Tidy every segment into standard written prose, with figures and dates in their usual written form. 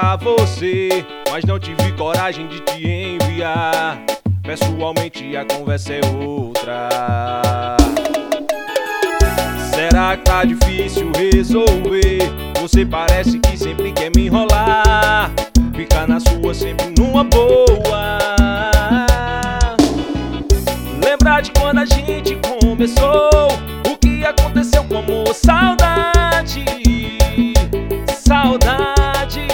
pra você, mas não tive coragem de te enviar. Pessoalmente a conversa é outra. Será que tá difícil resolver? Você parece que sempre quer me enrolar, ficar na sua sempre numa boa. Lembrar de quando a gente começou, o que aconteceu com amor, saudade, saudade.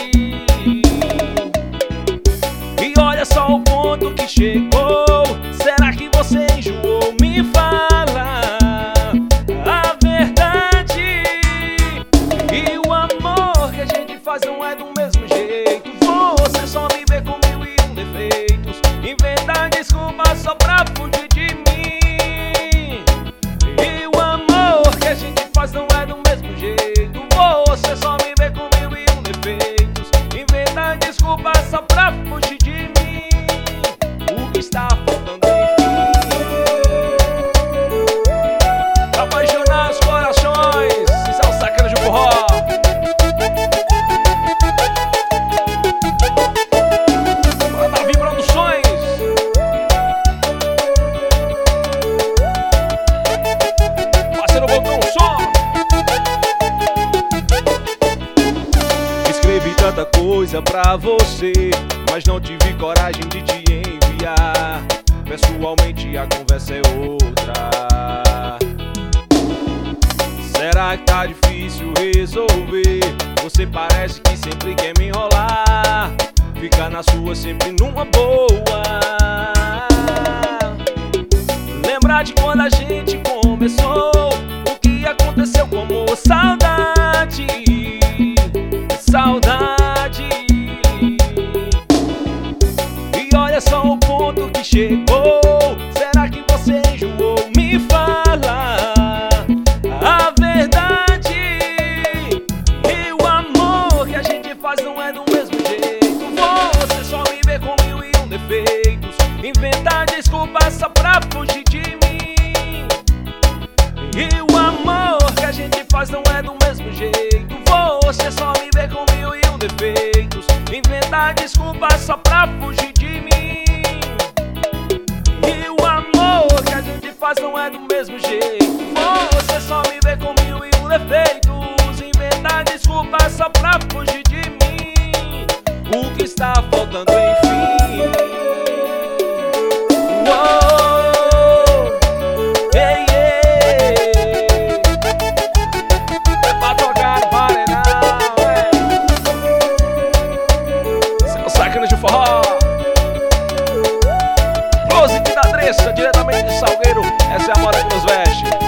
E olha só o ponto que chegou. Será que você enjoou? Me fala a verdade. E o amor que a gente faz não é do mesmo jeito. Você só me vê com 1001 defeitos, inventa desculpa só pra fugir de mim. E o amor que a gente faz não é do mesmo jeito. Você só me vê com 1001 defeitos, inventa desculpa só pra fugir de mim. O que está faltando pra apaixonar os corações? Isso é o Sacana de Forró. Davi Produções. Parceiro Bocão Som. Escrevi tanta coisa pra você, mas não tive coragem de te enviar. Pessoalmente a conversa é outra. Será que tá difícil resolver? Você parece que sempre quer me enrolar, ficar na sua sempre numa boa. Lembrar de quando a gente começou, o que aconteceu com amor, saudade, saudade. E olha só o ponto que chegou. Será que você enjoou? Me fala a verdade. E o amor que a gente faz não é do mesmo jeito. Você só me vê com 1001 defeitos, inventa desculpa só pra fugir de mim. E o amor que a gente faz não é do mesmo jeito. Você só me vê com 1001 defeitos, inventa desculpa só pra fugir de mim. E o amor que a gente faz não é do mesmo jeito. Você só me vê com 1001 defeitos, inventa desculpa só pra fugir de mim. O que está faltando enfim? Uou, ei, ei. É pra tocar no paredão, Esse é o Sacana de Forró. Close de da Dressa, diretamente de Salgueiro. Essa é a moda que nos veste.